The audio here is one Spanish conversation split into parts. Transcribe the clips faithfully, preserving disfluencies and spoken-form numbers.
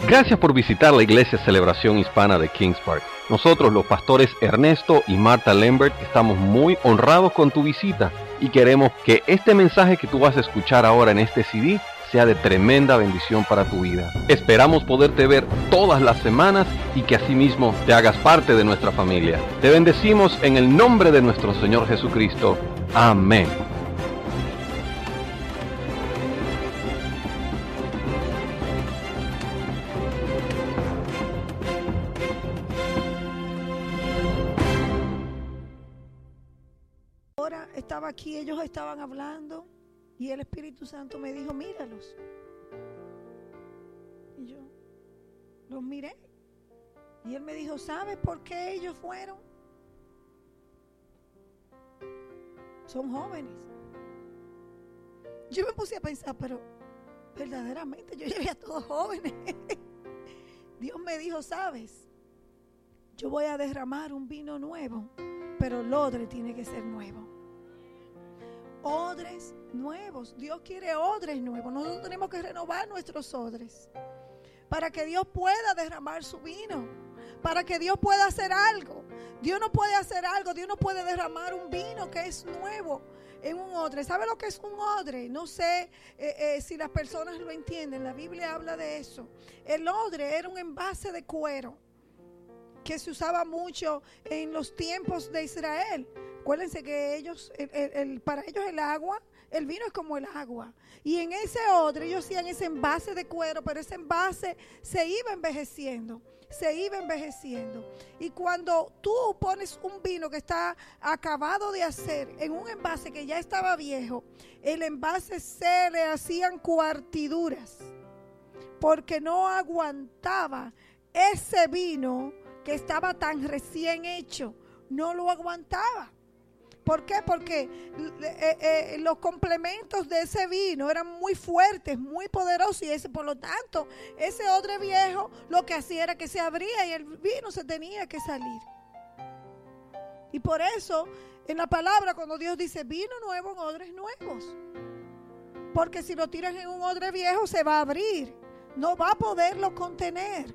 Gracias por visitar la Iglesia Celebración Hispana de Kings Park. Nosotros, los pastores Ernesto y Marta Lambert, estamos muy honrados con tu visita y queremos que este mensaje que tú vas a escuchar ahora en este C D sea de tremenda bendición para tu vida. Esperamos poderte ver todas las semanas y que asimismo te hagas parte de nuestra familia. Te bendecimos en el nombre de nuestro Señor Jesucristo. Amén. Ahora estaba aquí, ellos estaban hablando y el Espíritu Santo me dijo, míralos. Y yo los miré. Y él me dijo, ¿sabes por qué ellos fueron? Son jóvenes. Yo me puse a pensar, pero verdaderamente yo llevé a todos jóvenes. Dios me dijo, ¿sabes? Yo voy a derramar un vino nuevo, pero el odre tiene que ser nuevo. Odres nuevos. Dios quiere odres nuevos. Nosotros tenemos que renovar nuestros odres para que Dios pueda derramar su vino, para que Dios pueda hacer algo. Dios no puede hacer algo, Dios no puede derramar un vino que es nuevo en un odre. ¿Sabe lo que es un odre? No sé eh, eh, si las personas lo entienden. La Biblia habla de eso. El odre era un envase de cuero que se usaba mucho en los tiempos de Israel. Acuérdense que ellos, el, el, el, para ellos el agua, el vino es como el agua. Y en ese odre ellos hacían ese envase de cuero, pero ese envase se iba envejeciendo, se iba envejeciendo. Y cuando tú pones un vino que está acabado de hacer en un envase que ya estaba viejo, el envase se le hacían cuartiduras, porque no aguantaba ese vino que estaba tan recién hecho, no lo aguantaba. ¿Por qué? Porque eh, eh, los complementos de ese vino eran muy fuertes, muy poderosos, y ese, por lo tanto, ese odre viejo lo que hacía era que se abría y el vino se tenía que salir. Y por eso, en la palabra, cuando Dios dice vino nuevo en odres nuevos, porque si lo tiras en un odre viejo se va a abrir, no va a poderlo contener.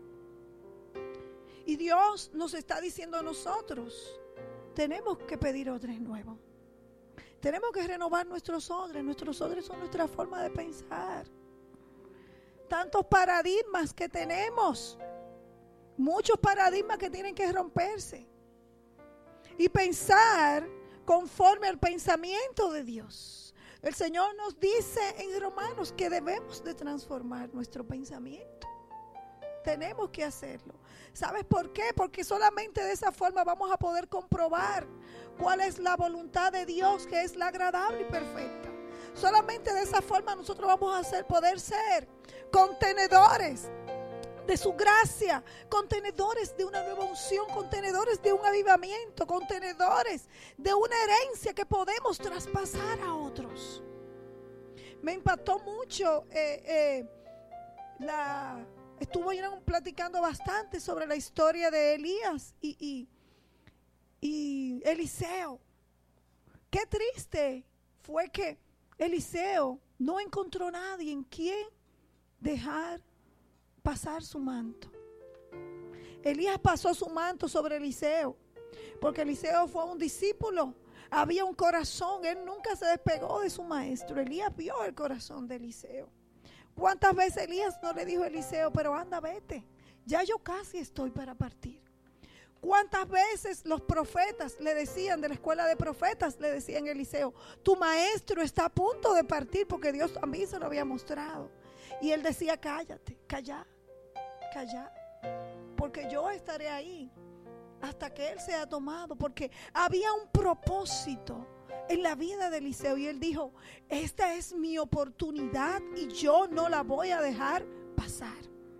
Y Dios nos está diciendo a nosotros, tenemos que pedir odres nuevos. Tenemos que renovar nuestros odres. Nuestros odres son nuestra forma de pensar. Tantos paradigmas que tenemos. Muchos paradigmas que tienen que romperse. Y pensar conforme al pensamiento de Dios. El Señor nos dice en Romanos que debemos de transformar nuestro pensamiento. Tenemos que hacerlo. ¿Sabes por qué? Porque solamente de esa forma vamos a poder comprobar cuál es la voluntad de Dios, que es la agradable y perfecta. Solamente de esa forma nosotros vamos a hacer, poder ser contenedores de su gracia, contenedores de una nueva unción, contenedores de un avivamiento, contenedores de una herencia que podemos traspasar a otros. Me impactó mucho eh, eh, la... Estuvieron platicando bastante sobre la historia de Elías y, y, y Eliseo. Qué triste fue que Eliseo no encontró a nadie en quien dejar pasar su manto. Elías pasó su manto sobre Eliseo, porque Eliseo fue un discípulo. Había un corazón, él nunca se despegó de su maestro. Elías vio el corazón de Eliseo. ¿Cuántas veces Elías no le dijo a Eliseo, pero anda, vete, ya yo casi estoy para partir? ¿Cuántas veces los profetas le decían, de la escuela de profetas, le decían a Eliseo, tu maestro está a punto de partir, porque Dios a mí se lo había mostrado? Y él decía, cállate, calla, calla, porque yo estaré ahí hasta que él sea tomado, porque había un propósito en la vida de Eliseo, y él dijo, esta es mi oportunidad y yo no la voy a dejar pasar.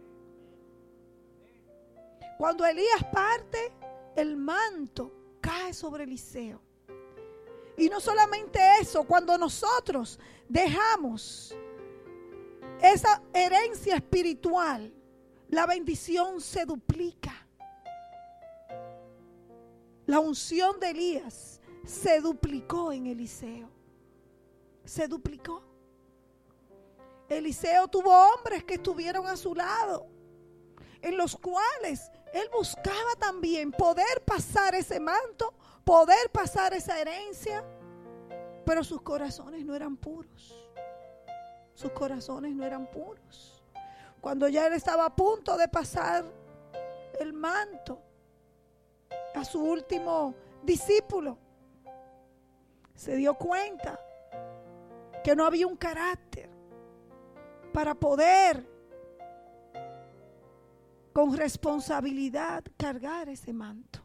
Cuando Elías parte, el manto cae sobre Eliseo. Y no solamente eso, cuando nosotros dejamos esa herencia espiritual, la bendición se duplica. La unción de Elías se duplicó en Eliseo. Se duplicó. Eliseo tuvo hombres que estuvieron a su lado, en los cuales él buscaba también poder pasar ese manto, poder pasar esa herencia, pero sus corazones no eran puros. Sus corazones no eran puros. Cuando ya él estaba a punto de pasar el manto a su último discípulo, se dio cuenta que no había un carácter para poder con responsabilidad cargar ese manto.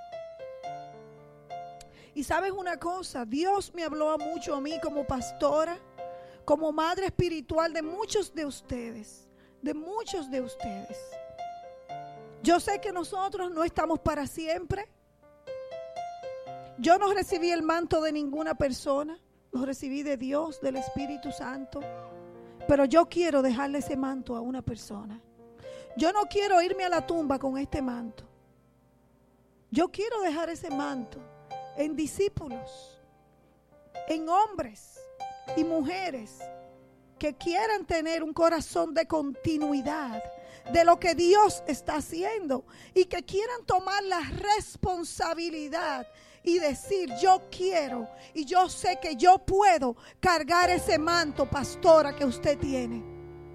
Y sabes una cosa, Dios me habló mucho a mí como pastora, como madre espiritual de muchos de ustedes, de muchos de ustedes. Yo sé que nosotros no estamos para siempre. Yo no recibí el manto de ninguna persona, lo recibí de Dios, del Espíritu Santo. Pero yo quiero dejarle ese manto a una persona. Yo no quiero irme a la tumba con este manto. Yo quiero dejar ese manto en discípulos, en hombres y mujeres que quieran tener un corazón de continuidad de lo que Dios está haciendo y que quieran tomar la responsabilidad y decir: yo quiero y yo sé que yo puedo cargar ese manto, pastora, que usted tiene.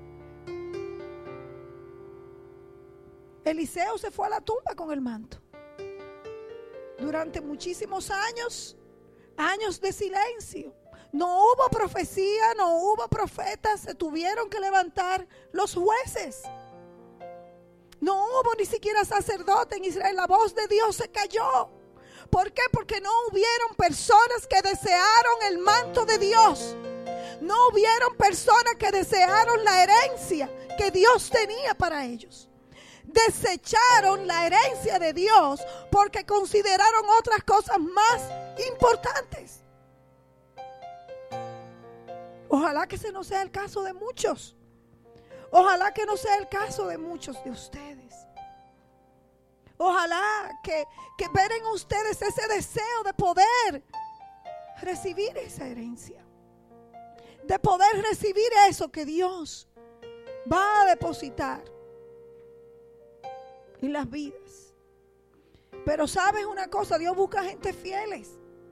Eliseo se fue a la tumba con el manto. Durante muchísimos años, años de silencio. No hubo profecía, no hubo profetas, se tuvieron que levantar los jueces. No hubo ni siquiera sacerdote en Israel, la voz de Dios se cayó. ¿Por qué? Porque no hubieron personas que desearon el manto de Dios. No hubieron personas que desearon la herencia que Dios tenía para ellos. Desecharon la herencia de Dios porque consideraron otras cosas más importantes. Ojalá que ese no sea el caso de muchos. Ojalá que no sea el caso de muchos de ustedes. Ojalá que, que ver en ustedes ese deseo de poder recibir esa herencia. De poder recibir eso que Dios va a depositar en las vidas. Pero sabes una cosa, Dios busca gente fieles.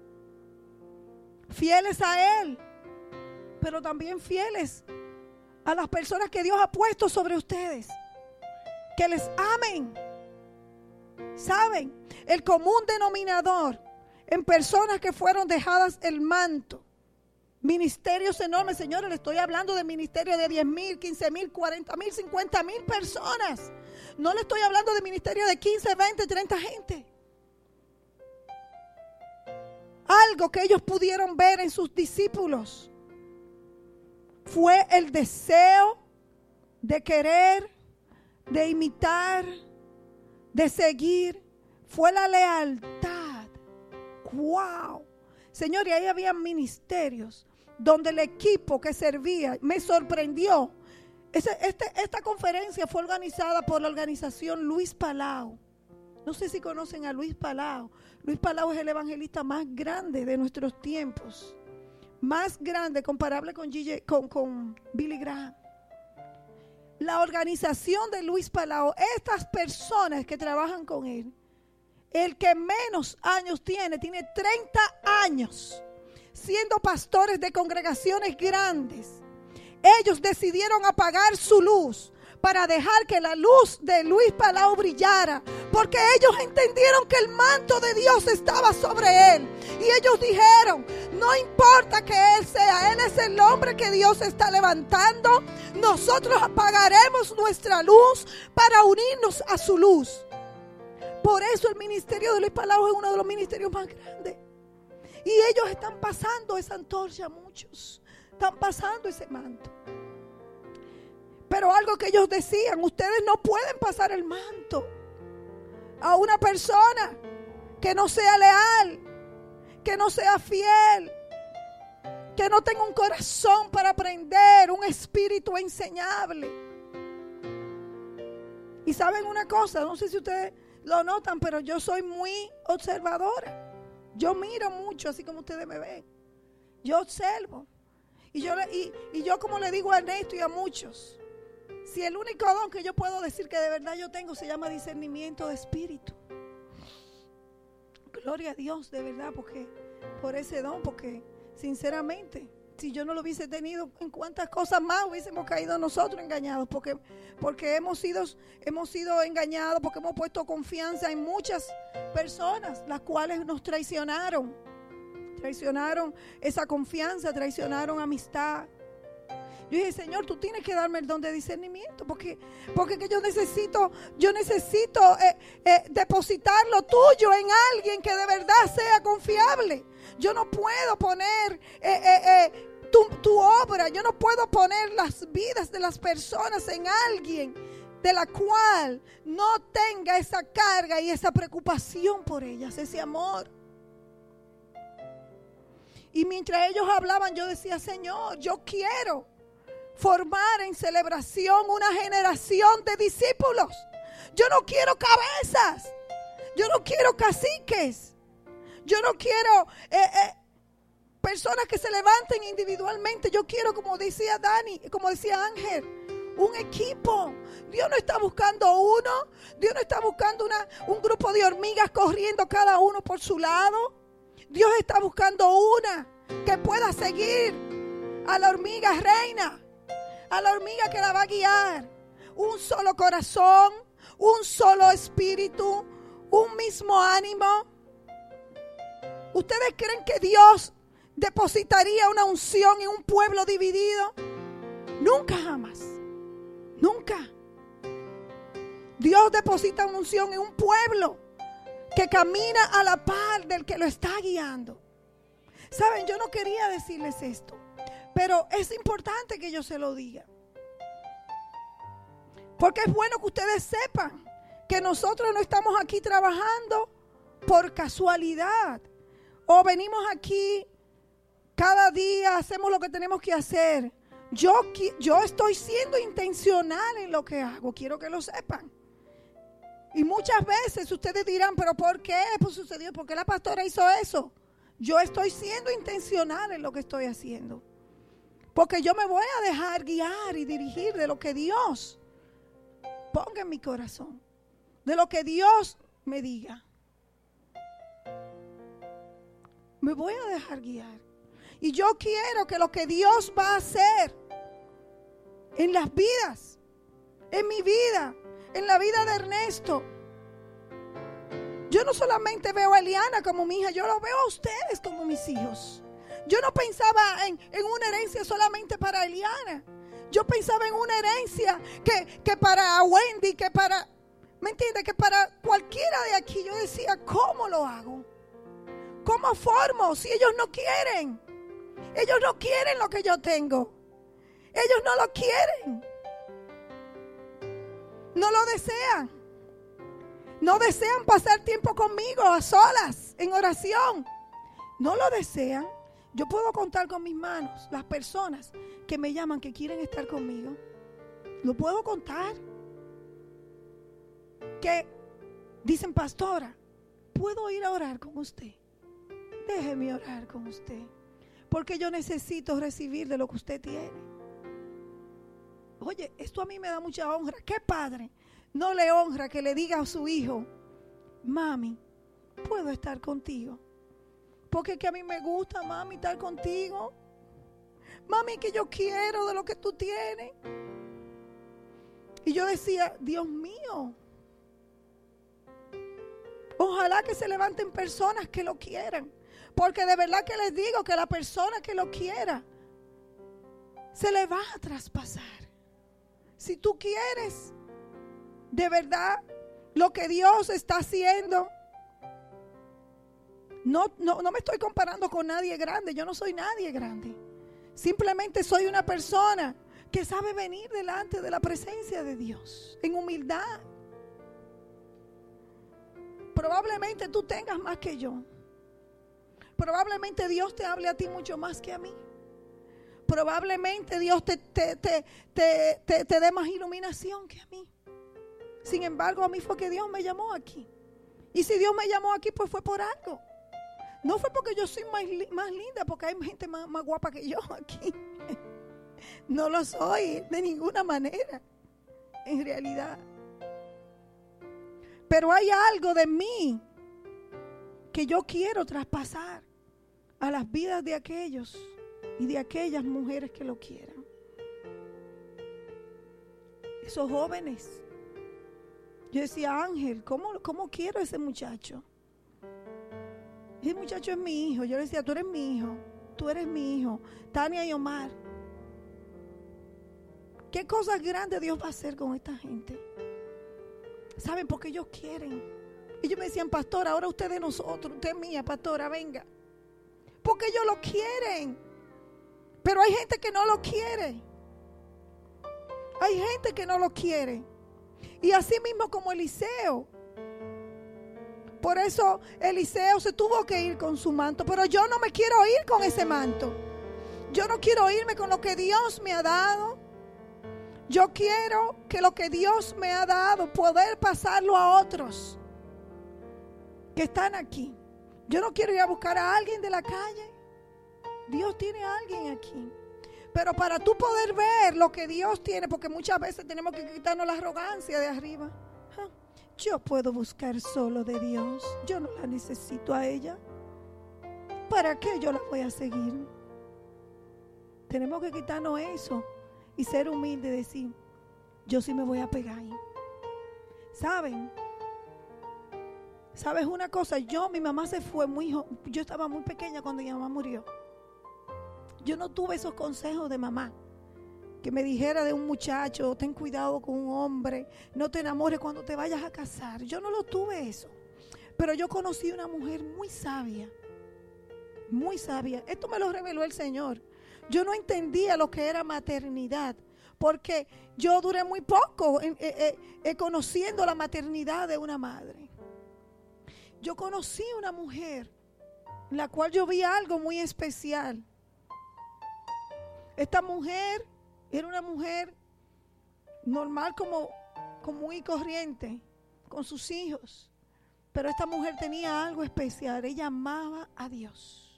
Fieles a Él, pero también fieles a las personas que Dios ha puesto sobre ustedes. Que les amen. ¿Saben? El común denominador en personas que fueron dejadas el manto. Ministerios enormes, señores, le estoy hablando de ministerios de diez mil, quince mil, cuarenta mil, cincuenta mil personas. No le estoy hablando de ministerios de quince, veinte, treinta gente. Algo que ellos pudieron ver en sus discípulos fue el deseo de querer, de imitar, de seguir. Fue la lealtad. ¡Wow! Señor, y ahí había ministerios donde el equipo que servía me sorprendió. Ese, este, esta conferencia fue organizada por la organización Luis Palau. No sé si conocen a Luis Palau. Luis Palau es el evangelista más grande de nuestros tiempos. Más grande, comparable con, G J, con, con Billy Graham. La organización de Luis Palau, estas personas que trabajan con él, el que menos años tiene, tiene treinta años siendo pastores de congregaciones grandes. Ellos decidieron apagar su luz para dejar que la luz de Luis Palau brillara, porque ellos entendieron que el manto de Dios estaba sobre él. Y ellos dijeron: no importa que él sea, él es el hombre que Dios está levantando. Nosotros apagaremos nuestra luz para unirnos a su luz. Por eso el ministerio de Luis Palau es uno de los ministerios más grandes. Y ellos están pasando esa antorcha a muchos. Están pasando ese manto. Pero algo que ellos decían: ustedes no pueden pasar el manto a una persona que no sea leal, que no sea fiel, que no tenga un corazón para aprender, un espíritu enseñable. Y saben una cosa, no sé si ustedes lo notan, pero yo soy muy observadora. Yo miro mucho, así como ustedes me ven. Yo observo. Y yo, y, y yo como le digo a Ernesto y a muchos, si el único don que yo puedo decir que de verdad yo tengo se llama discernimiento de espíritu. Gloria a Dios, de verdad, porque por ese don, porque sinceramente, si yo no lo hubiese tenido, en cuántas cosas más hubiésemos caído nosotros engañados, porque, porque hemos sido, hemos sido engañados, porque hemos puesto confianza en muchas personas, las cuales nos traicionaron, traicionaron esa confianza, traicionaron amistad. Yo dije, Señor, tú tienes que darme el don de discernimiento, porque, porque que yo necesito, yo necesito eh, eh, depositar lo tuyo en alguien que de verdad sea confiable. Yo no puedo poner eh, eh, eh, tu, tu obra, yo no puedo poner las vidas de las personas en alguien de la cual no tenga esa carga y esa preocupación por ellas, ese amor. Y mientras ellos hablaban, yo decía, Señor, yo quiero formar en celebración una generación de discípulos. Yo no quiero cabezas, yo no quiero caciques, yo no quiero eh, eh, personas que se levanten individualmente. Yo quiero, como decía Dani, como decía Ángel, un equipo. Dios no está buscando uno, Dios no está buscando una, un grupo de hormigas corriendo cada uno por su lado. Dios está buscando una que pueda seguir a la hormiga reina, a la hormiga que la va a guiar. Un solo corazón, un solo espíritu, un mismo ánimo. ¿Ustedes creen que Dios depositaría una unción en un pueblo dividido? Nunca jamás. Nunca. Dios deposita una unción en un pueblo que camina a la par del que lo está guiando. Saben, yo no quería decirles esto, pero es importante que yo se lo diga. Porque es bueno que ustedes sepan que nosotros no estamos aquí trabajando por casualidad. O venimos aquí cada día, hacemos lo que tenemos que hacer. Yo, yo estoy siendo intencional en lo que hago, quiero que lo sepan. Y muchas veces ustedes dirán, ¿pero por qué pues sucedió? ¿Por qué la pastora hizo eso? Yo estoy siendo intencional en lo que estoy haciendo. Porque yo me voy a dejar guiar y dirigir de lo que Dios ponga en mi corazón. De lo que Dios me diga. Me voy a dejar guiar. Y yo quiero que lo que Dios va a hacer en las vidas, en mi vida, en la vida de Ernesto. Yo no solamente veo a Eliana como mi hija, yo lo veo a ustedes como mis hijos. Yo no pensaba en, en una herencia solamente para Eliana. Yo pensaba en una herencia que, que para Wendy, que para, ¿me entiendes? Que para cualquiera de aquí. Yo decía, ¿cómo lo hago? ¿Cómo formo si ellos no quieren? Ellos no quieren lo que yo tengo. Ellos no lo quieren. No lo desean. No desean pasar tiempo conmigo a solas, en oración. No lo desean. Yo puedo contar con mis manos las personas que me llaman que quieren estar conmigo. Lo puedo contar. Que dicen, pastora, ¿puedo ir a orar con usted? Déjeme orar con usted. Porque yo necesito recibir de lo que usted tiene. Oye, esto a mí me da mucha honra. ¿Qué padre no le honra que le diga a su hijo, mami, puedo estar contigo? Porque es que a mí me gusta, mami, estar contigo. Mami, que yo quiero de lo que tú tienes. Y yo decía, Dios mío, ojalá que se levanten personas que lo quieran. Porque de verdad que les digo que la persona que lo quiera se le va a traspasar. Si tú quieres de verdad lo que Dios está haciendo, no, no, no me estoy comparando con nadie grande. Yo no soy nadie grande. Simplemente soy una persona que sabe venir delante de la presencia de Dios en humildad. Probablemente tú tengas más que yo. Probablemente Dios te hable a ti mucho más que a mí. Probablemente Dios te, te, te, te, te, te dé más iluminación que a mí. Sin embargo, a mí fue que Dios me llamó aquí. Y si Dios me llamó aquí, pues fue por algo. No fue porque yo soy más, más linda, porque hay gente más, más guapa que yo aquí. No lo soy de ninguna manera. en realidad. Pero hay algo de mí que yo quiero traspasar a las vidas de aquellos y de aquellas mujeres que lo quieran. Esos jóvenes. Yo decía, Ángel, ¿cómo, cómo quiero a ese muchacho? Ese muchacho es mi hijo. Yo le decía, tú eres mi hijo. Tú eres mi hijo. Tania y Omar. ¿Qué cosas grandes Dios va a hacer con esta gente? ¿Saben? Porque ellos quieren. Ellos me decían, pastora, ahora usted de nosotros, usted es mía, pastora, venga. Porque ellos lo quieren. Pero hay gente que no lo quiere. Hay gente que no lo quiere. Y así mismo como Eliseo. Por eso Eliseo se tuvo que ir con su manto. Pero yo no me quiero ir con ese manto. Yo no quiero irme con lo que Dios me ha dado. Yo quiero que lo que Dios me ha dado, poder pasarlo a otros que están aquí. Yo no quiero ir a buscar a alguien de la calle. Dios tiene a alguien aquí. Pero para tú poder ver lo que Dios tiene, porque muchas veces tenemos que quitarnos la arrogancia de arriba. Yo puedo buscar solo de Dios. Yo no la necesito a ella. ¿Para qué yo la voy a seguir? Tenemos que quitarnos eso y ser humildes y decir, yo sí me voy a pegar ahí. ¿Saben? ¿Sabes una cosa? Yo, mi mamá se fue muy joven. Yo estaba muy pequeña cuando mi mamá murió. Yo no tuve esos consejos de mamá. Que me dijera de un muchacho, ten cuidado con un hombre, no te enamores cuando te vayas a casar. Yo no lo tuve eso. Pero yo conocí una mujer muy sabia. Muy sabia. Esto me lo reveló el Señor. Yo no entendía lo que era maternidad. Porque yo duré muy poco eh, eh, eh, conociendo la maternidad de una madre. Yo conocí una mujer en la cual yo vi algo muy especial. Esta mujer era una mujer normal como común y corriente, con sus hijos. Pero esta mujer tenía algo especial. Ella amaba a Dios.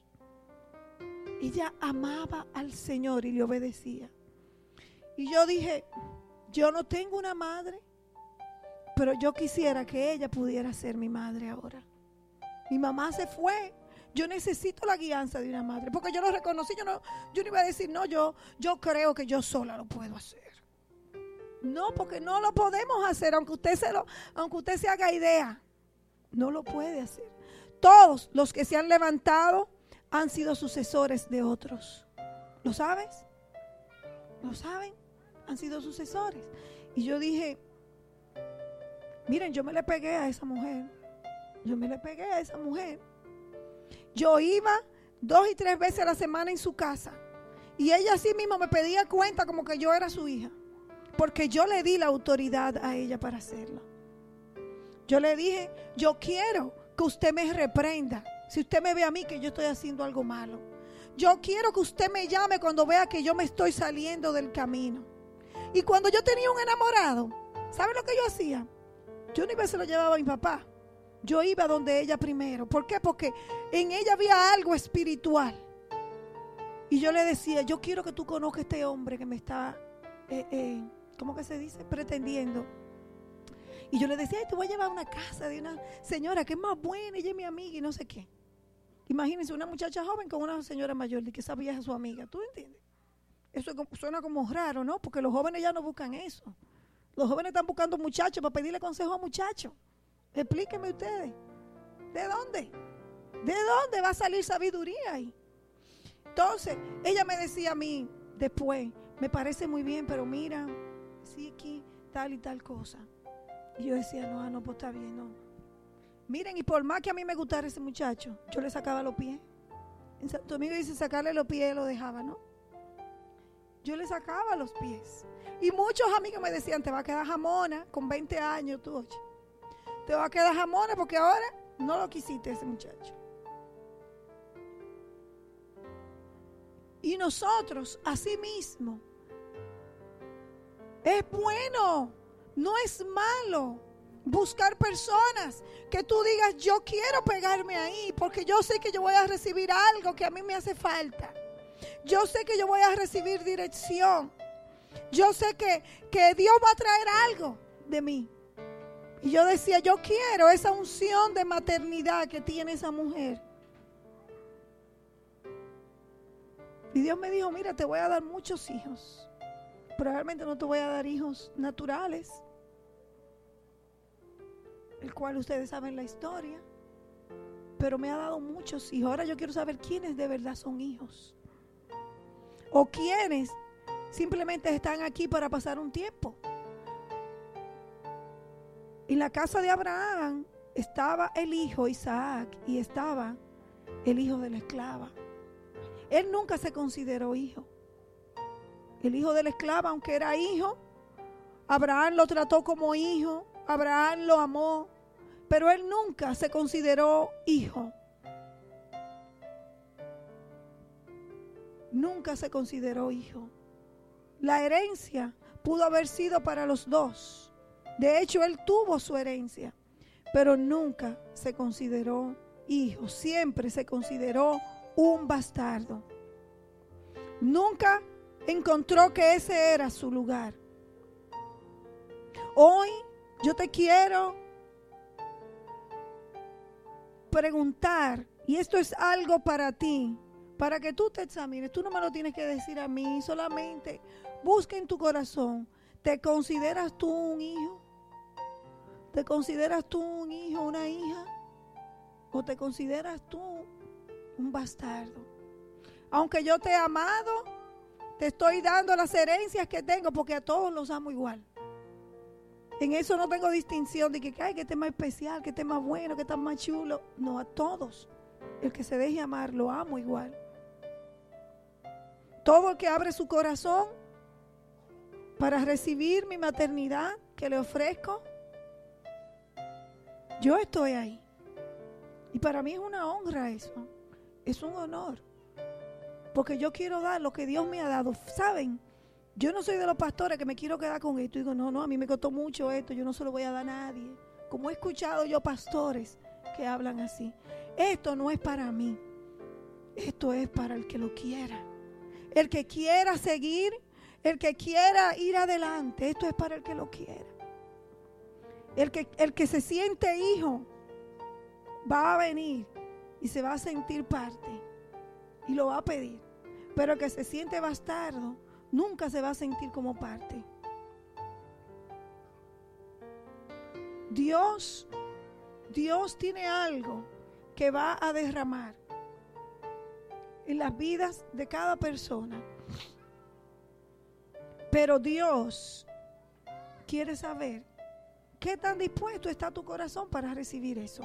Ella amaba al Señor y le obedecía. Y yo dije, yo no tengo una madre, pero yo quisiera que ella pudiera ser mi madre ahora. Mi mamá se fue. Yo necesito la guianza de una madre, porque yo lo reconocí. Yo no, yo no iba a decir, no, yo, yo creo que yo sola lo puedo hacer. No, porque no lo podemos hacer, aunque usted se lo, aunque usted se haga idea, no lo puede hacer. Todos los que se han levantado han sido sucesores de otros. ¿Lo sabes? ¿Lo saben? Han sido sucesores. Y yo dije, miren, yo me le pegué a esa mujer. Yo me le pegué a esa mujer. Yo iba dos y tres veces a la semana en su casa. Y ella así mismo me pedía cuenta como que yo era su hija. Porque yo le di la autoridad a ella para hacerlo. Yo le dije, yo quiero que usted me reprenda. Si usted me ve a mí que yo estoy haciendo algo malo. Yo quiero que usted me llame cuando vea que yo me estoy saliendo del camino. Y cuando yo tenía un enamorado, ¿sabe lo que yo hacía? Yo no iba y se lo llevaba a mi papá. Yo iba donde ella primero. ¿Por qué? Porque en ella había algo espiritual. Y yo le decía, yo quiero que tú conozcas a este hombre que me está, eh, eh, ¿cómo que se dice? Pretendiendo. Y yo le decía, te voy a llevar a una casa de una señora que es más buena, ella es mi amiga y no sé qué. Imagínense una muchacha joven con una señora mayor de que esa vieja es su amiga. ¿Tú entiendes? Eso suena como raro, ¿no? Porque los jóvenes ya no buscan eso. Los jóvenes están buscando muchachos para pedirle consejo a muchachos. Explíquenme ustedes. ¿De dónde? ¿De dónde va a salir sabiduría ahí? Entonces, ella me decía a mí después, me parece muy bien, pero mira, sí aquí tal y tal cosa. Y yo decía, no, no, pues está bien, no. Miren, y por más que a mí me gustara ese muchacho, yo le sacaba los pies. En Santo Domingo dice sacarle los pies, lo dejaba, ¿no? Yo le sacaba los pies. Y muchos amigos me decían, te va a quedar jamona con veinte años tú, oye. Te va a quedar jamona porque ahora no lo quisiste ese muchacho. Y nosotros, así mismo, es bueno, no es malo buscar personas que tú digas, yo quiero pegarme ahí porque yo sé que yo voy a recibir algo que a mí me hace falta. Yo sé que yo voy a recibir dirección. Yo sé que, que Dios va a traer algo de mí. Y yo decía, yo quiero esa unción de maternidad que tiene esa mujer. Y Dios me dijo, mira, te voy a dar muchos hijos. Probablemente no te voy a dar hijos naturales, el cual ustedes saben la historia. Pero me ha dado muchos hijos. Ahora yo quiero saber quiénes de verdad son hijos. O quiénes simplemente están aquí para pasar un tiempo. En la casa de Abraham estaba el hijo Isaac y estaba el hijo de la esclava. Él nunca se consideró hijo. El hijo de la esclava, aunque era hijo, Abraham lo trató como hijo, Abraham lo amó, pero él nunca se consideró hijo. Nunca se consideró hijo. La herencia pudo haber sido para los dos. De hecho, él tuvo su herencia, pero nunca se consideró hijo. Siempre se consideró un bastardo. Nunca encontró que ese era su lugar. Hoy yo te quiero preguntar, y esto es algo para ti, para que tú te examines. Tú no me lo tienes que decir a mí, solamente busca en tu corazón. ¿Te consideras tú un hijo? ¿Te consideras tú un hijo, una hija? ¿O te consideras tú un bastardo? Aunque yo te he amado, te estoy dando las herencias que tengo, porque a todos los amo igual. En eso no tengo distinción de que, ay, que este es más especial, que este es más bueno, que este es más chulo. No, a todos. El que se deje amar, lo amo igual. Todo el que abre su corazón para recibir mi maternidad que le ofrezco, yo estoy ahí. Y para mí es una honra eso. Es un honor. Porque yo quiero dar lo que Dios me ha dado. ¿Saben? Yo no soy de los pastores que me quiero quedar con esto. Digo, no, no, a mí me costó mucho esto. Yo no se lo voy a dar a nadie. Como he escuchado yo pastores que hablan así. Esto no es para mí. Esto es para el que lo quiera. El que quiera seguir, el que quiera ir adelante. Esto es para el que lo quiera. El que, el que se siente hijo va a venir y se va a sentir parte y lo va a pedir. Pero el que se siente bastardo nunca se va a sentir como parte. Dios, Dios tiene algo que va a derramar en las vidas de cada persona. Pero Dios quiere saber qué tan dispuesto está tu corazón para recibir eso.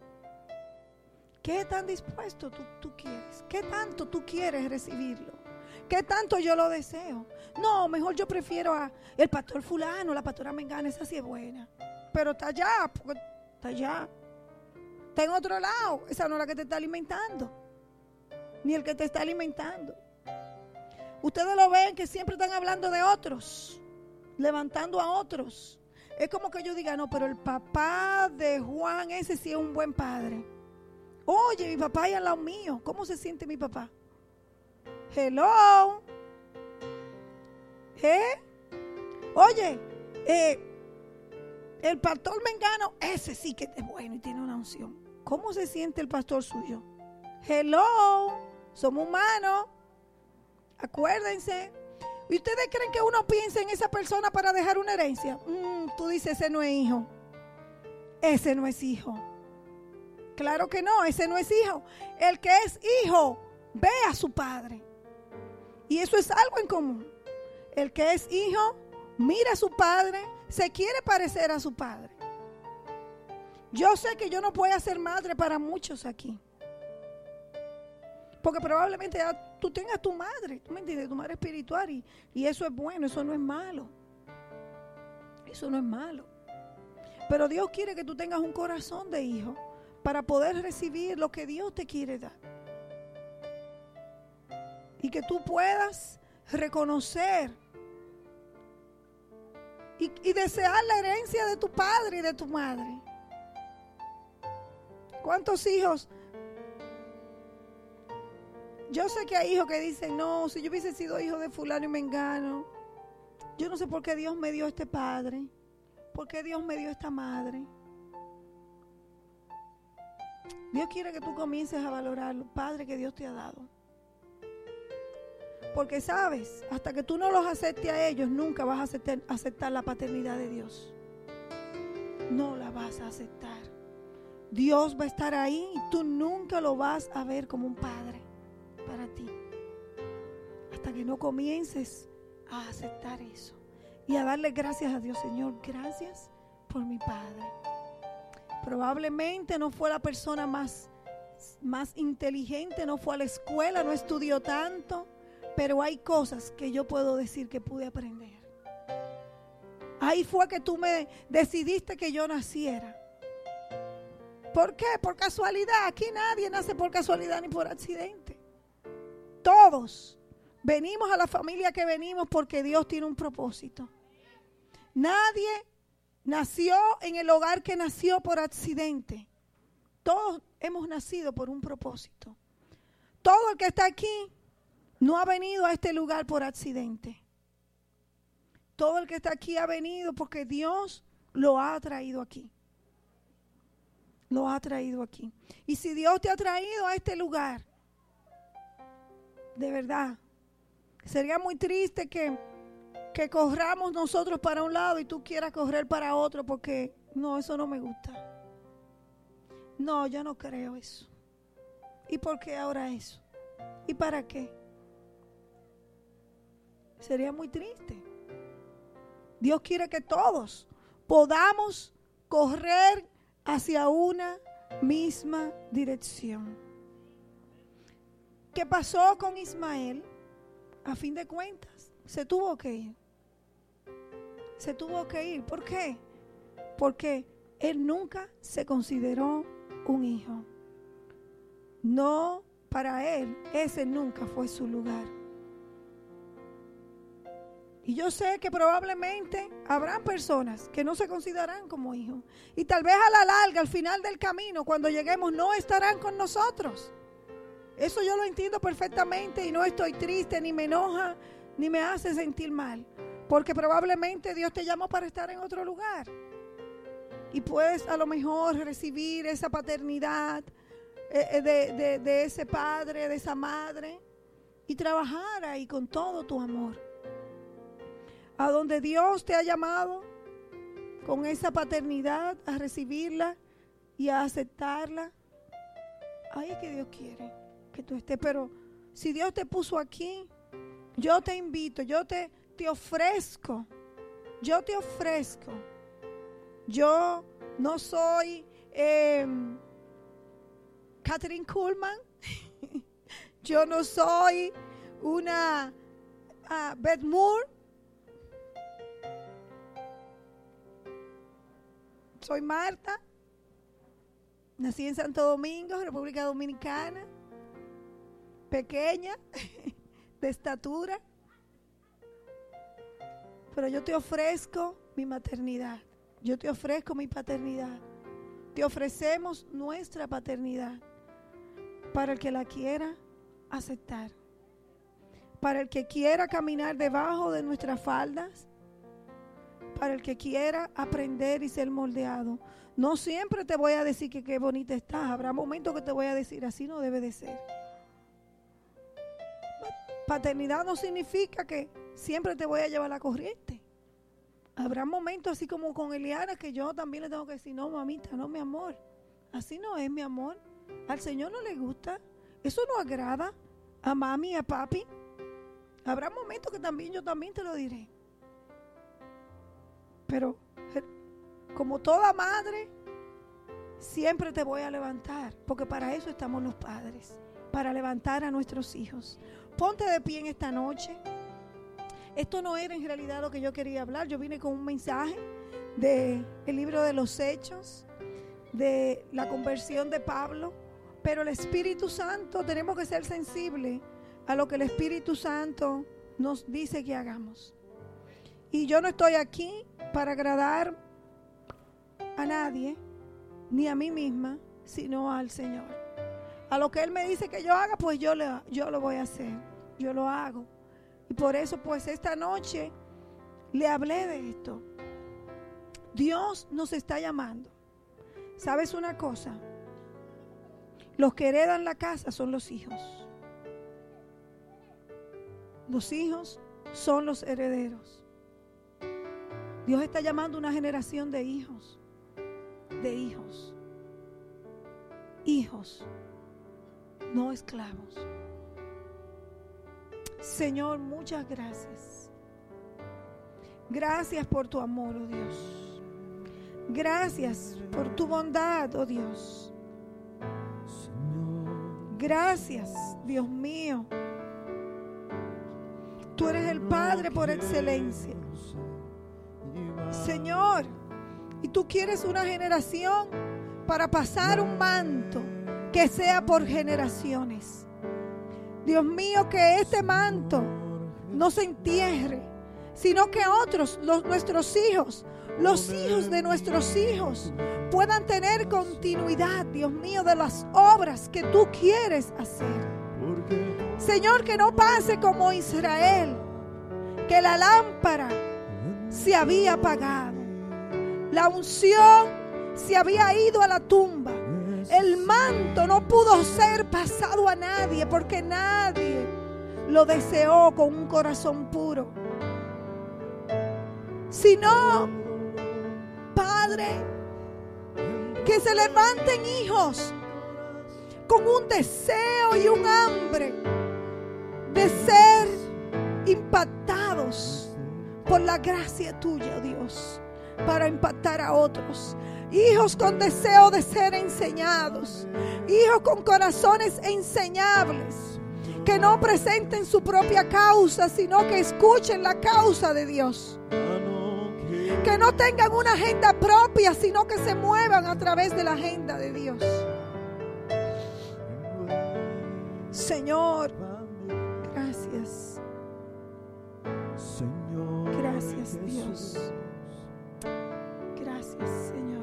¿Qué tan dispuesto tú, tú quieres? ¿Qué tanto tú quieres recibirlo? ¿Qué tanto yo lo deseo? No, mejor yo prefiero a el pastor fulano, la pastora mengana, esa sí es buena. Pero está allá, porque está allá. Está en otro lado, esa no es la que te está alimentando. Ni el que te está alimentando. Ustedes lo ven que siempre están hablando de otros, levantando a otros. Es como que yo diga, no, pero el papá de Juan, ese sí es un buen padre. Oye, mi papá ahí al lado mío, ¿cómo se siente mi papá? Hello. ¿Eh? Oye, eh, el pastor mengano, ese sí que es bueno y tiene una unción. ¿Cómo se siente el pastor suyo? Hello. Somos humanos. Acuérdense. ¿Y ustedes creen que uno piensa en esa persona para dejar una herencia? Mm, tú dices, ese no es hijo. Ese no es hijo. Claro que no, ese no es hijo. El que es hijo ve a su padre. Y eso es algo en común. El que es hijo mira a su padre, se quiere parecer a su padre. Yo sé que yo no voy a ser madre para muchos aquí. Porque probablemente ya tú tengas tu madre, ¿tú me entiendes? Tu madre espiritual y, y eso es bueno, eso no es malo. Eso no es malo. Pero Dios quiere que tú tengas un corazón de hijo para poder recibir lo que Dios te quiere dar. Y que tú puedas reconocer y, y desear la herencia de tu padre y de tu madre. ¿Cuántos hijos? Yo sé que hay hijos que dicen, no, si yo hubiese sido hijo de fulano y mengano, Yo no sé por qué Dios me dio este padre, por qué Dios me dio esta madre. Dios quiere que tú comiences a valorar los padres que Dios te ha dado. Porque sabes, hasta que tú no los aceptes a ellos, nunca vas a aceptar, aceptar la paternidad de Dios. No la vas a aceptar. Dios va a estar ahí y tú nunca lo vas a ver como un padre para ti. Hasta que no comiences a aceptar eso y a darle gracias a Dios. Señor, gracias por mi padre. Probablemente no fue la persona más, más inteligente, no fue a la escuela, no estudió tanto, pero hay cosas que yo puedo decir que pude aprender. Ahí fue que tú me decidiste que yo naciera. ¿Por qué? Por casualidad. Aquí nadie nace por casualidad ni por accidente. Todos venimos a la familia que venimos porque Dios tiene un propósito. Nadie nació en el hogar que nació por accidente. Todos hemos nacido por un propósito. Todo el que está aquí no ha venido a este lugar por accidente. Todo el que está aquí ha venido porque Dios lo ha traído aquí. Lo ha traído aquí. Y si Dios te ha traído a este lugar, de verdad, sería muy triste que, que corramos nosotros para un lado y tú quieras correr para otro, porque no, eso no me gusta. No, yo no creo eso. ¿Y por qué ahora eso? ¿Y para qué? Sería muy triste. Dios quiere que todos podamos correr hacia una misma dirección. ¿Qué pasó con Ismael? A fin de cuentas, se tuvo que ir. Se tuvo que ir. ¿Por qué? Porque él nunca se consideró un hijo. No, para él, ese nunca fue su lugar. Y yo sé que probablemente habrán personas que no se consideran como hijos. Y tal vez a la larga, al final del camino, cuando lleguemos, no estarán con nosotros. Eso yo lo entiendo perfectamente y no estoy triste, ni me enoja, ni me hace sentir mal. Porque probablemente Dios te llamó para estar en otro lugar. Y puedes a lo mejor recibir esa paternidad eh, de, de, de ese padre, de esa madre. Y trabajar ahí con todo tu amor. A donde Dios te ha llamado con esa paternidad, a recibirla y a aceptarla. Ahí es que Dios quiere que tú estés. Pero si Dios te puso aquí, yo te invito, yo te, te ofrezco, yo te ofrezco. Yo no soy eh, Kathryn Kuhlman, yo no soy una uh, Beth Moore. Soy Marta, nací en Santo Domingo, República Dominicana, pequeña, de estatura, pero yo te ofrezco mi maternidad, yo te ofrezco mi paternidad, te ofrecemos nuestra paternidad para el que la quiera aceptar, para el que quiera caminar debajo de nuestras faldas, para el que quiera aprender y ser moldeado. No siempre te voy a decir que qué bonita estás. Habrá momentos que te voy a decir así no debe de ser. Paternidad no significa que siempre te voy a llevar la corriente. Habrá momentos así como con Eliana que yo también le tengo que decir, no mamita, no mi amor. Así no es mi amor. Al Señor no le gusta. Eso no agrada a mami y a papi. Habrá momentos que también yo también te lo diré. Pero como toda madre, siempre te voy a levantar, porque para eso estamos los padres, para levantar a nuestros hijos. Ponte de pie en esta noche. Esto no era en realidad lo que yo quería hablar. Yo vine con un mensaje del libro de los Hechos, de la conversión de Pablo, pero el Espíritu Santo, tenemos que ser sensibles a lo que el Espíritu Santo nos dice que hagamos. Y yo no estoy aquí para agradar a nadie, ni a mí misma, sino al Señor. A lo que Él me dice que yo haga, pues yo, le, yo lo voy a hacer. Yo lo hago. Y por eso, pues esta noche, le hablé de esto. Dios nos está llamando. ¿Sabes una cosa? Los que heredan la casa son los hijos. Los hijos son los herederos. Dios está llamando una generación de hijos. De hijos. Hijos. No esclavos. Señor, muchas gracias. Gracias por tu amor, oh Dios. Gracias por tu bondad, oh Dios. Gracias, Dios mío. Tú eres el Padre por excelencia. Señor, y tú quieres una generación para pasar un manto que sea por generaciones. Dios mío, que este manto no se entierre, sino que otros, los, nuestros hijos, los hijos de nuestros hijos, puedan tener continuidad, Dios mío, de las obras que tú quieres hacer. Señor, que no pase como Israel, que la lámpara se había apagado, la unción se había ido a la tumba, el manto no pudo ser pasado a nadie porque nadie lo deseó con un corazón puro, sino, Padre, que se levanten hijos con un deseo y un hambre de ser impactados por la gracia tuya, Dios, para impactar a otros. Hijos con deseo de ser enseñados, hijos con corazones enseñables, que no presenten su propia causa, sino que escuchen la causa de Dios. Que no tengan una agenda propia, sino que se muevan a través de la agenda de Dios. Señor, gracias. Gracias, Dios. Gracias, Señor.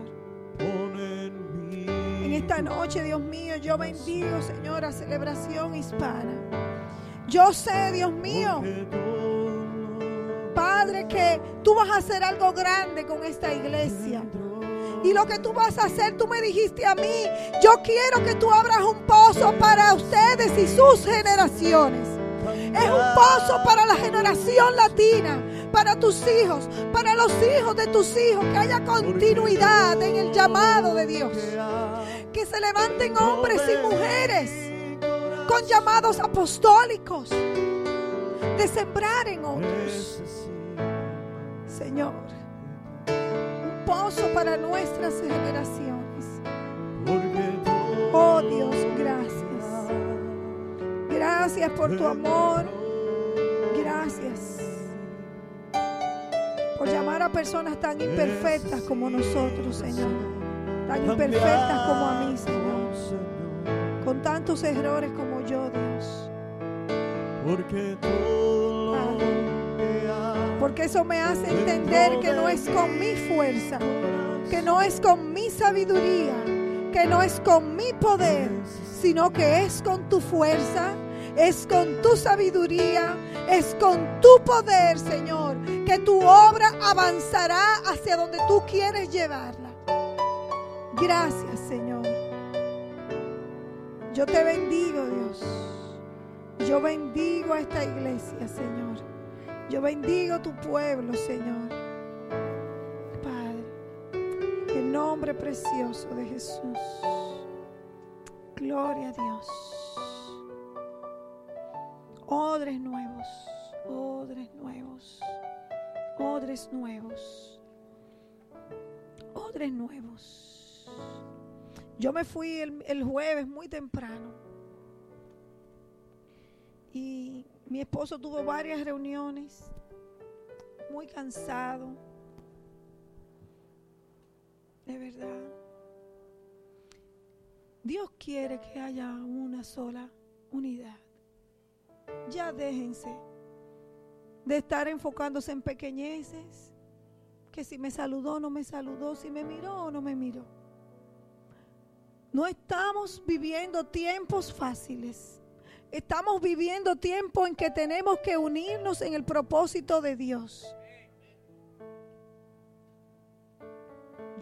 En esta noche, Dios mío, yo bendigo, Señor, a Celebración Hispana. Yo sé, Dios mío, Padre, que tú vas a hacer algo grande con esta iglesia. Y lo que tú vas a hacer, tú me dijiste a mí, yo quiero que tú abras un pozo para ustedes y sus generaciones. Es un pozo para la generación latina, para tus hijos, para los hijos de tus hijos, que haya continuidad en el llamado de Dios. Que se levanten hombres y mujeres con llamados apostólicos de sembrar en otros. Señor, un pozo para nuestras generaciones. Oh Dios, gracias. Gracias por tu amor. Gracias por llamar a personas tan imperfectas como nosotros, Señor. Tan imperfectas como a mí, Señor. Con tantos errores como yo, Dios. Porque eso me hace entender que no es con mi fuerza, que no es con mi sabiduría, que no es con mi poder, sino que es con tu fuerza, es con tu sabiduría, es con tu poder, Señor, que tu obra avanzará hacia donde tú quieres llevarla. Gracias, Señor. Yo te bendigo, Dios. Yo bendigo a esta iglesia, Señor. Yo bendigo tu pueblo, Señor. Padre, en el nombre precioso de Jesús. Gloria a Dios. Odres nuevos, odres nuevos, odres nuevos, odres nuevos. Yo me fui el, el jueves muy temprano y mi esposo tuvo varias reuniones, muy cansado, de verdad. Dios quiere que haya una sola unidad. Ya déjense de estar enfocándose en pequeñeces, que si me saludó o no me saludó, si me miró o no me miró. No estamos viviendo tiempos fáciles. Estamos viviendo tiempos en que tenemos que unirnos en el propósito de Dios.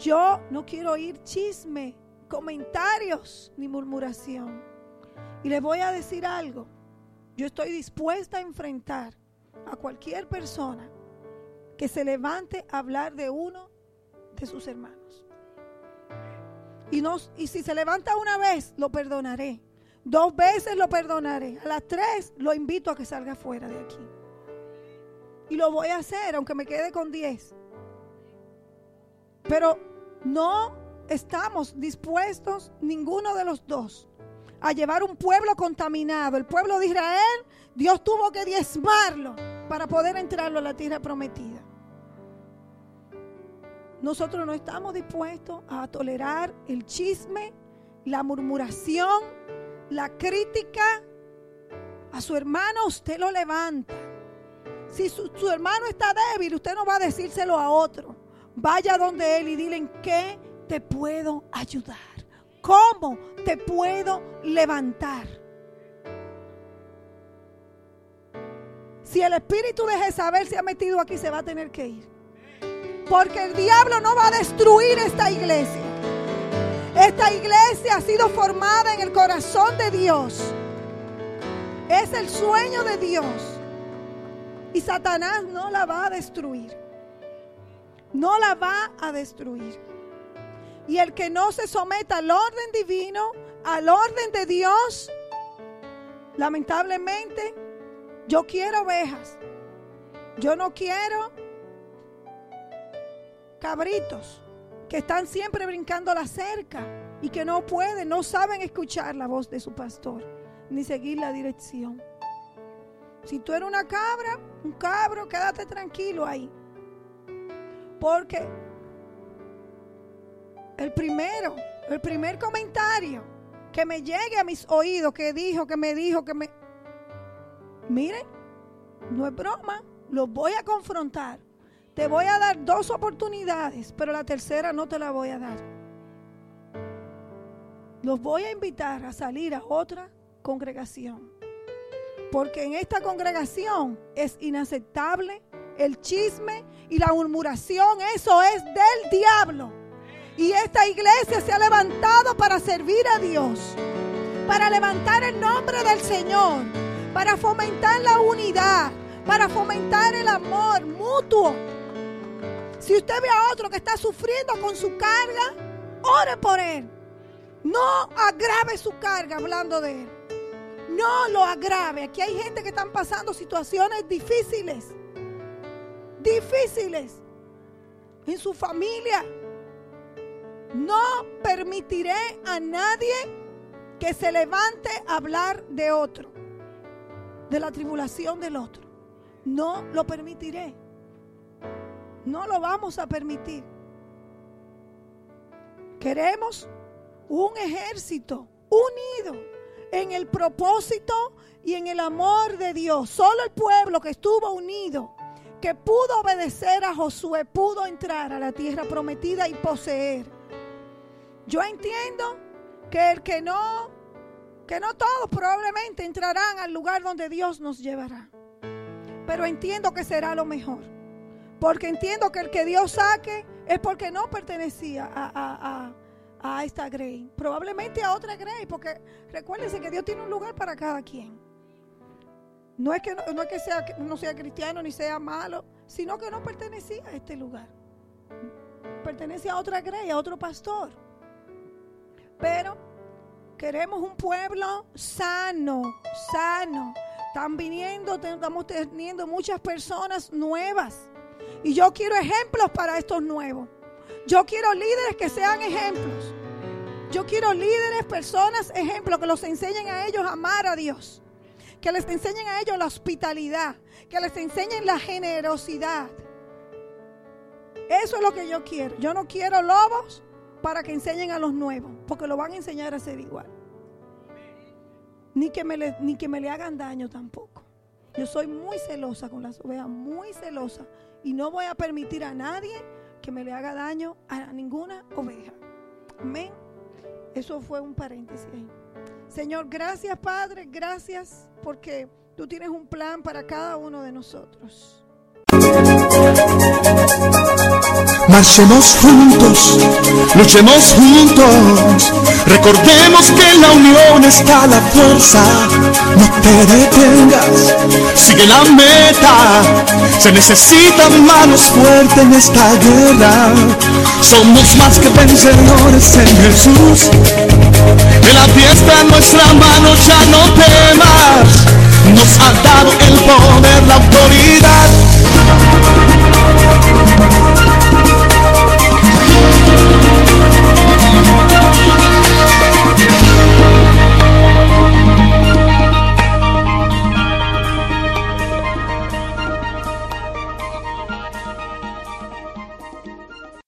Yo no quiero oír chisme, comentarios ni murmuración. Y les voy a decir algo. Yo estoy dispuesta a enfrentar a cualquier persona que se levante a hablar de uno de sus hermanos. Y, no, y si se levanta una vez, lo perdonaré. Dos veces lo perdonaré. A las tres lo invito a que salga fuera de aquí. Y lo voy a hacer, aunque me quede con diez. Pero no estamos dispuestos, ninguno de los dos, a llevar un pueblo contaminado. El pueblo de Israel, Dios tuvo que diezmarlo para poder entrarlo a la tierra prometida. Nosotros no estamos dispuestos a tolerar el chisme, la murmuración, la crítica. A su hermano usted lo levanta. Si su, su hermano está débil, usted no va a decírselo a otro. Vaya donde él y dile: ¿en qué te puedo ayudar? ¿Cómo te puedo levantar? Si el espíritu de Jezabel se ha metido aquí, se va a tener que ir. Porque el diablo no va a destruir esta iglesia. Esta iglesia ha sido formada en el corazón de Dios. Es el sueño de Dios. Y Satanás no la va a destruir. No la va a destruir. Y el que no se someta al orden divino, al orden de Dios, lamentablemente, yo quiero ovejas. Yo no quiero cabritos que están siempre brincando la cerca y que no pueden, no saben escuchar la voz de su pastor ni seguir la dirección. Si tú eres una cabra, un cabro, quédate tranquilo ahí. Porque el primero, el primer comentario que me llegue a mis oídos, que dijo, que me dijo, que me... Miren, no es broma, los voy a confrontar. Te voy a dar dos oportunidades, pero la tercera no te la voy a dar. Los voy a invitar a salir a otra congregación. Porque en esta congregación es inaceptable el chisme y la murmuración. Eso es del diablo. Y esta iglesia se ha levantado para servir a Dios, para levantar el nombre del Señor, para fomentar la unidad, para fomentar el amor mutuo. Si usted ve a otro que está sufriendo con su carga, ore por él. No agrave su carga hablando de él. No lo agrave. Aquí hay gente que están pasando situaciones difíciles. Difíciles. En su familia. No permitiré a nadie que se levante a hablar de otro. De la tribulación del otro. No lo permitiré. No lo vamos a permitir. Queremos un ejército unido en el propósito y en el amor de Dios. Solo el pueblo que estuvo unido, que pudo obedecer a Josué, pudo entrar a la tierra prometida y poseer. Yo entiendo que el que no, que no todos probablemente entrarán al lugar donde Dios nos llevará. Pero entiendo que será lo mejor. Porque entiendo que el que Dios saque es porque no pertenecía a, a, a, a esta grey. Probablemente a otra grey. Porque recuérdense que Dios tiene un lugar para cada quien. No es que no, no es que sea, no sea cristiano ni sea malo, sino que no pertenecía a este lugar. Pertenece a otra grey, a otro pastor. Pero queremos un pueblo sano, sano. Están viniendo, estamos teniendo muchas personas nuevas. Y yo quiero ejemplos para estos nuevos. Yo quiero líderes que sean ejemplos. Yo quiero líderes, personas, ejemplos, que los enseñen a ellos a amar a Dios. Que les enseñen a ellos la hospitalidad. Que les enseñen la generosidad. Eso es lo que yo quiero. Yo no quiero lobos para que enseñen a los nuevos. Porque lo van a enseñar a ser igual. Ni que me le, ni que me le hagan daño tampoco. Yo soy muy celosa con las ovejas. Muy celosa. Y no voy a permitir a nadie que me le haga daño a ninguna oveja. Amén. Eso fue un paréntesis ahí. Señor, gracias, Padre. Gracias porque tú tienes un plan para cada uno de nosotros. Marchemos juntos, luchemos juntos, recordemos que en la unión está la fuerza. No te detengas, sigue la meta, se necesitan manos fuertes en esta guerra. Somos más que vencedores en Jesús, en la fiesta en nuestra mano ya no temas. Nos ha dado el poder, la autoridad